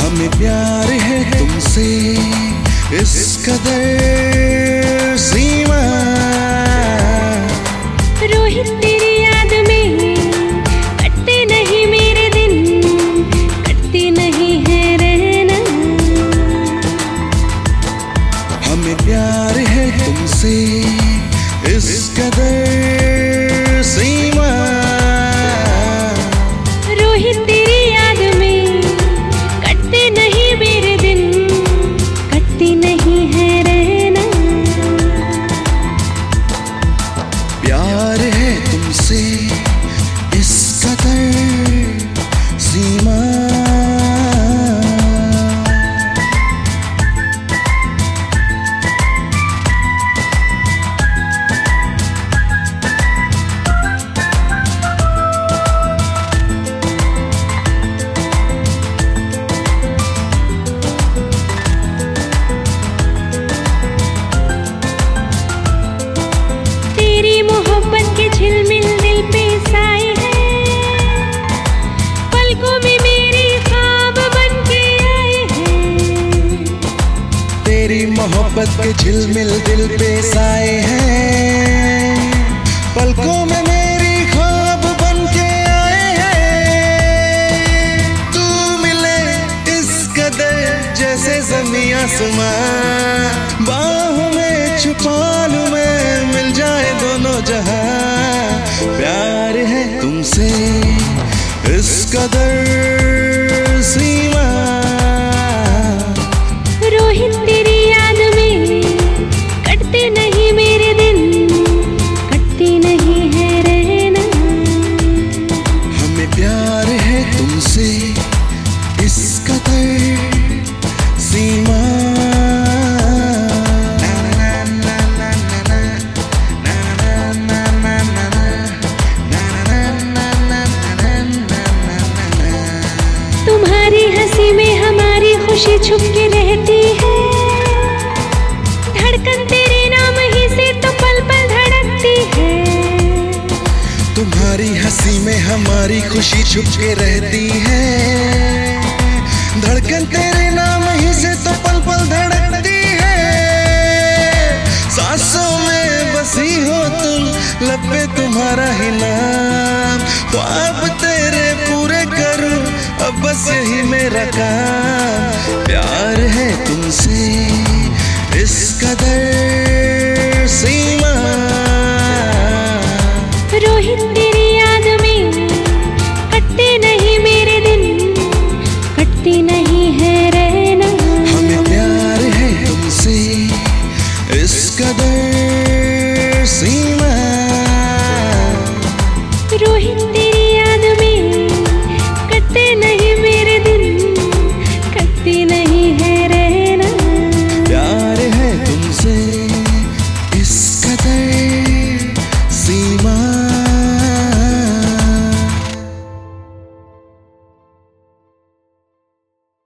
हमें प्यार है तुमसे इस कदर सीमा। रोहित तेरी याद में कटते नहीं मेरे दिन, कटती नहीं है रहना। हमें प्यार है तुमसे इस कदर सीमा। रोहित तेरी याद में कटते नहीं मेरे दिन, कटती नहीं है रहना। प्यार है तुमसे इस कदर सीमा। झिलमिल दिल पे साए हैं, पलकों में मेरे ख्वाब बन के आए हैं। तेरी मोहब्बत के झिलमिल दिल पे साए हैं, पलकों में मेरी ख्वाब बन के आए हैं। तू मिले इस कदर जैसे ज़मीं आसमां, बाहों में छुपा लूं मैं, मिल जाए दोनों जहां। प्यार है तुमसे इस कदर सीमा। रोहित तेरी याद में कटते नहीं मेरे दिन, कटती नहीं है रहना। हमें प्यार है तुमसे इस कदर सीमा। तुम्हारी हंसी में हमारी खुशी छुप के रहती है, धड़कन तेरे नाम ही से तो पल पल धड़कती है। तुम्हारी हंसी में हमारी खुशी छुप के रहती है, धड़कन तेरे नाम ही से तो पल पल धड़कती है। सांसों में बसी हो तुम, लब पे तुम्हारा ही नाम, ख्वाब तेरे पूरे करूं अब बस यही मेरा काम। प्यार है तुमसे इस कदर